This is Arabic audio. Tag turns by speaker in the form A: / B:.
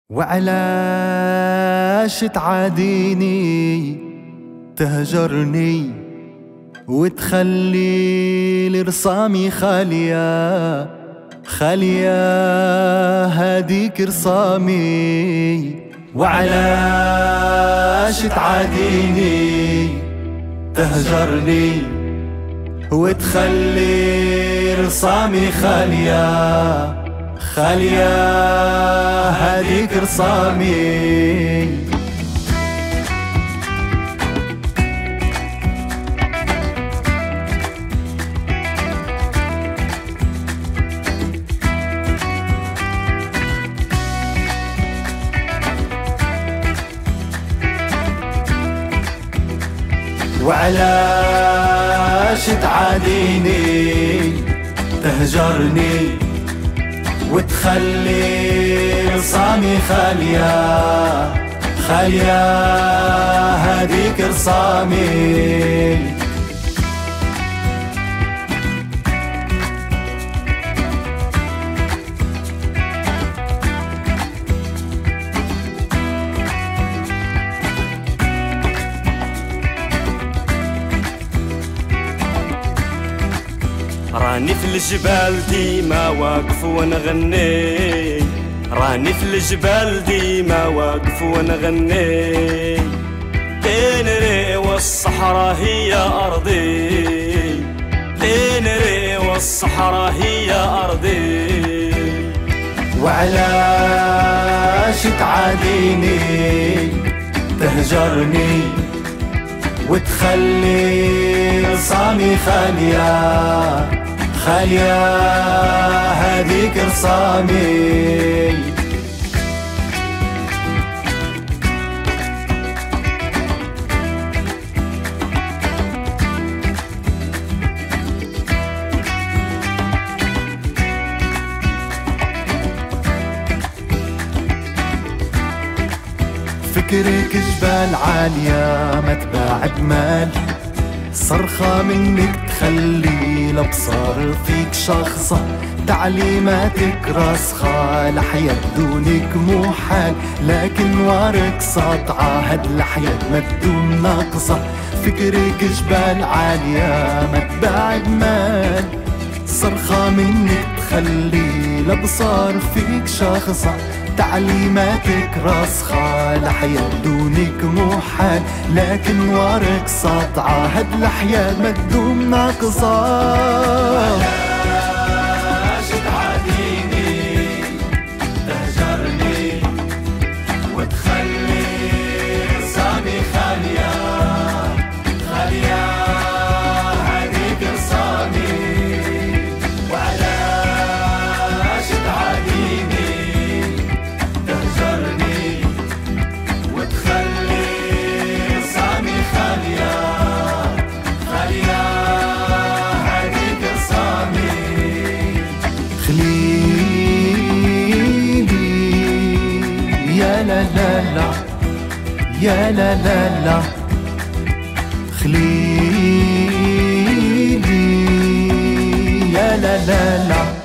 A: وعلاش تعاديني تهجرني وتخلي لرسامي خالية هاديك رسامي. وعلاش تعاديني تهجرني وتخلي رسامي خالية هاديك رسامي. وعلاش تعاديني تهجرني وتخلي رسامي خالية هاديك رسامي.
B: راني في الجبال ديما واقف ونغني، راني في الجبال ديما واقف ونغني. لينري والصحراء هي أرضي، لينري والصحراء هي أرضي.
A: وعلاش تعاديني تهجرني وتخلي رسامي خالية هاديك رسامي. فكرك جبال عالية ما تباعد مال، صرخة منك تخلي الابصار فيك شخصة، تعليماتك راسخة لحياة بدونك مو حال، لكن وارك ساطعة هاد الحياة ما تدوم ناقصة. فكرك جبال عالية ما تباعد مال، صرخة منك تخلي الابصار فيك شخصة، تعليماتك راسخة لحياة بدونك مو حال، لكن وارك ساطعة هاد الحياة ما تدوم ناقصة.
C: وعلاش تعاديني تهجرني وتخلي رسامي خالية هاديك رسامي. وعلاش تعاديني تهجرني وتخلي رسامي خالية هاديك رسامي.
A: خليلي يا لا لا لا يا لا لا لا، خليلي يا لا لا لا.